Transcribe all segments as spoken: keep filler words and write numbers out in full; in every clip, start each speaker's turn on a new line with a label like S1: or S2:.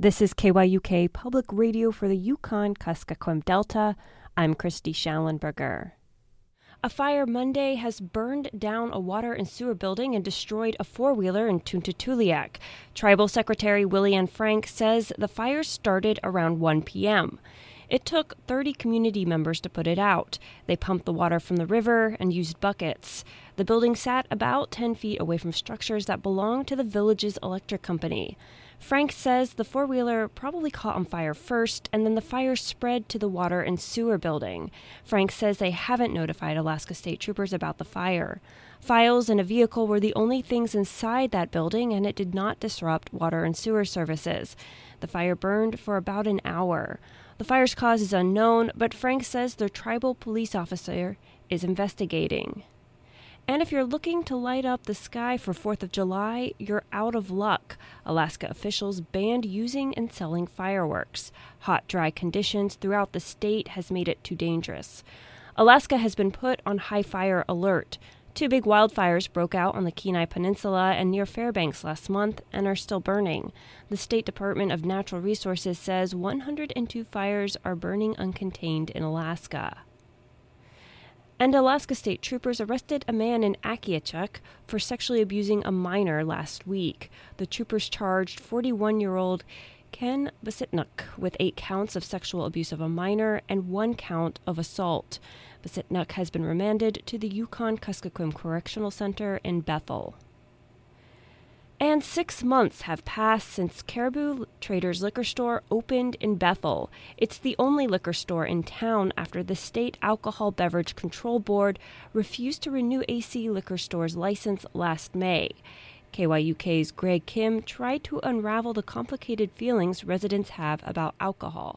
S1: This is K Y U K Public Radio for the Yukon-Kuskokwim Delta. I'm Christy Schallenberger. A fire Monday has burned down a water and sewer building and destroyed a four-wheeler in Tuntatuliak. Tribal Secretary Willianne Frank says the fire started around one p.m. It took thirty community members to put it out. They pumped the water from the river and used buckets. The building sat about ten feet away from structures that belong to the village's electric company. Frank says the four-wheeler probably caught on fire first, and then the fire spread to the water and sewer building. Frank says they haven't notified Alaska State Troopers about the fire. Files and a vehicle were the only things inside that building, and it did not disrupt water and sewer services. The fire burned for about an hour. The fire's cause is unknown, but Frank says their tribal police officer is investigating. And if you're looking to light up the sky for fourth of July, you're out of luck. Alaska officials banned using and selling fireworks. Hot, dry conditions throughout the state has made it too dangerous. Alaska has been put on high fire alert. Two big wildfires broke out on the Kenai Peninsula and near Fairbanks last month and are still burning. The State Department of Natural Resources says one hundred two fires are burning uncontained in Alaska. And Alaska State Troopers arrested a man in Akiachuk for sexually abusing a minor last week. The troopers charged forty-one-year-old Ken Basitnuk with eight counts of sexual abuse of a minor and one count of assault. Basitnuk has been remanded to the Yukon-Kuskokwim Correctional Center in Bethel. And six months have passed since Caribou Traders Liquor Store opened in Bethel. It's the only liquor store in town after the State Alcohol Beverage Control Board refused to renew A C Liquor Store's license last May. K Y U K's Greg Kim tried to unravel the complicated feelings residents have about alcohol.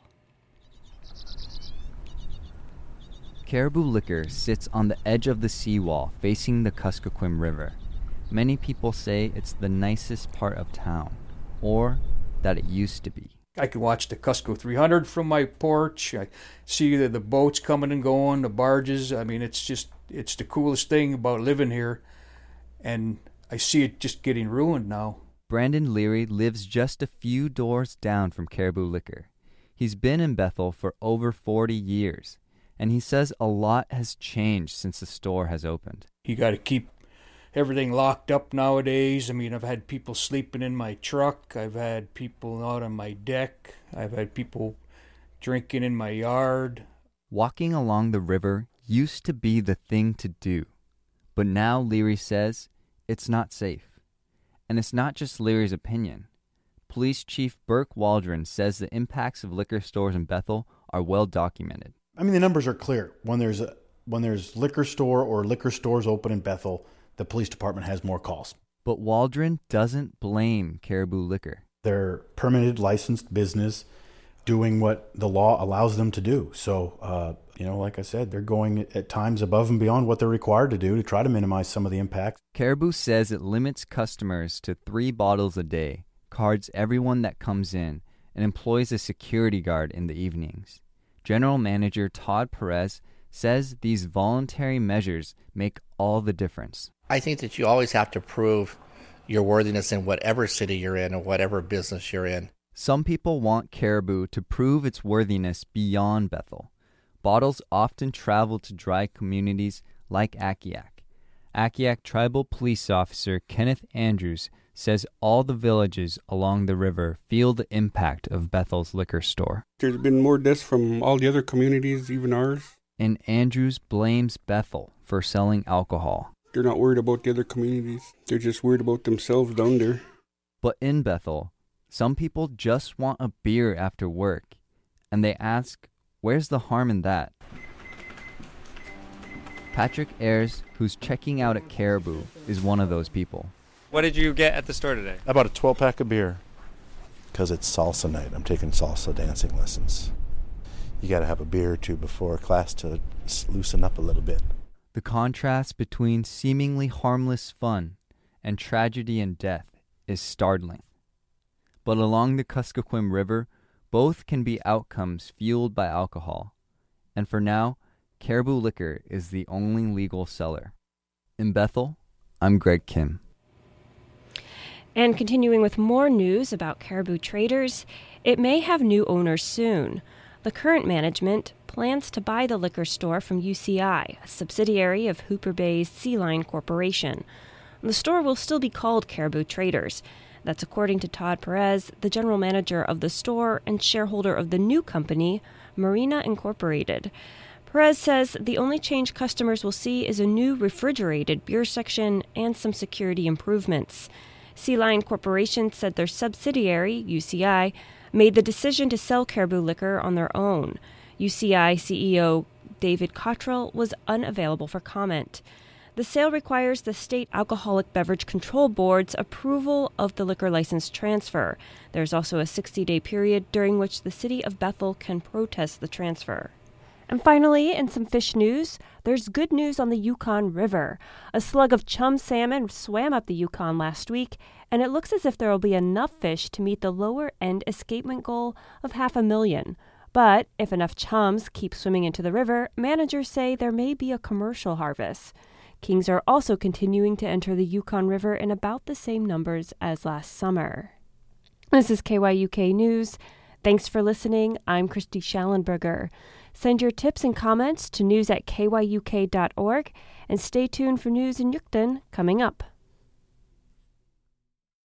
S2: Caribou Liquor sits on the edge of the seawall facing the Kuskokwim River. Many people say it's the nicest part of town, or that it used to be.
S3: I can watch the Cusco three hundred from my porch. I see the, the boats coming and going, the barges. I mean, it's just, it's the coolest thing about living here. And I see it just getting ruined now.
S2: Brandon Leary lives just a few doors down from Caribou Liquor. He's been in Bethel for over forty years, and he says a lot has changed since the store has opened.
S3: You got to keep everything locked up nowadays. I mean, I've had people sleeping in my truck. I've had people out on my deck. I've had people drinking in my yard.
S2: Walking along the river used to be the thing to do. But now, Leary says, it's not safe. And it's not just Leary's opinion. Police Chief Burke Waldron says the impacts of liquor stores in Bethel are well documented.
S4: I mean, the numbers are clear. When there's a, when there's liquor store or liquor stores open in Bethel, the police department has more calls.
S2: But Waldron doesn't blame Caribou Liquor.
S4: They're permitted, licensed business doing what the law allows them to do. So, uh, you know, like I said, they're going at times above and beyond what they're required to do to try to minimize some of the impacts.
S2: Caribou says it limits customers to three bottles a day, cards everyone that comes in, and employs a security guard in the evenings. General Manager Todd Perez says these voluntary measures make all the difference.
S5: I think that you always have to prove your worthiness in whatever city you're in or whatever business you're in.
S2: Some people want Caribou to prove its worthiness beyond Bethel. Bottles often travel to dry communities like Akiak. Akiak Tribal Police Officer Kenneth Andrews says all the villages along the river feel the impact of Bethel's liquor store.
S6: There's been more deaths from all the other communities, even ours.
S2: And Andrews blames Bethel for selling alcohol.
S6: They're not worried about the other communities. They're just worried about themselves down there.
S2: But in Bethel, some people just want a beer after work, and they ask, where's the harm in that? Patrick Ayers, who's checking out at Caribou, is one of those people.
S7: What did you get at the store today?
S8: I bought a twelve-pack of beer because it's salsa night. I'm taking salsa dancing lessons. You got to have a beer or two before class to loosen up a little bit.
S2: The contrast between seemingly harmless fun and tragedy and death is startling. But along the Kuskokwim River, both can be outcomes fueled by alcohol. And for now, Caribou Liquor is the only legal seller. In Bethel, I'm Greg Kim.
S1: And continuing with more news about Caribou Traders, it may have new owners soon. The current management plans to buy the liquor store from U C I, a subsidiary of Hooper Bay's Sea Line Corporation. The store will still be called Caribou Traders. That's according to Todd Perez, the general manager of the store and shareholder of the new company, Marina Incorporated. Perez says the only change customers will see is a new refrigerated beer section and some security improvements. Sea Line Corporation said their subsidiary, U C I, made the decision to sell Caribou Liquor on their own. U C I C E O David Cottrell was unavailable for comment. The sale requires the State Alcoholic Beverage Control Board's approval of the liquor license transfer. There's also a sixty-day period during which the city of Bethel can protest the transfer. And finally, in some fish news, there's good news on the Yukon River. A slug of chum salmon swam up the Yukon last week, and it looks as if there will be enough fish to meet the lower-end escapement goal of half a million. But if enough chums keep swimming into the river, managers say there may be a commercial harvest. Kings are also continuing to enter the Yukon River in about the same numbers as last summer. This is K Y U K News. Thanks for listening. I'm Christy Schallenberger. Send your tips and comments to news at K Y U K dot org and stay tuned for news in Yucatan coming up.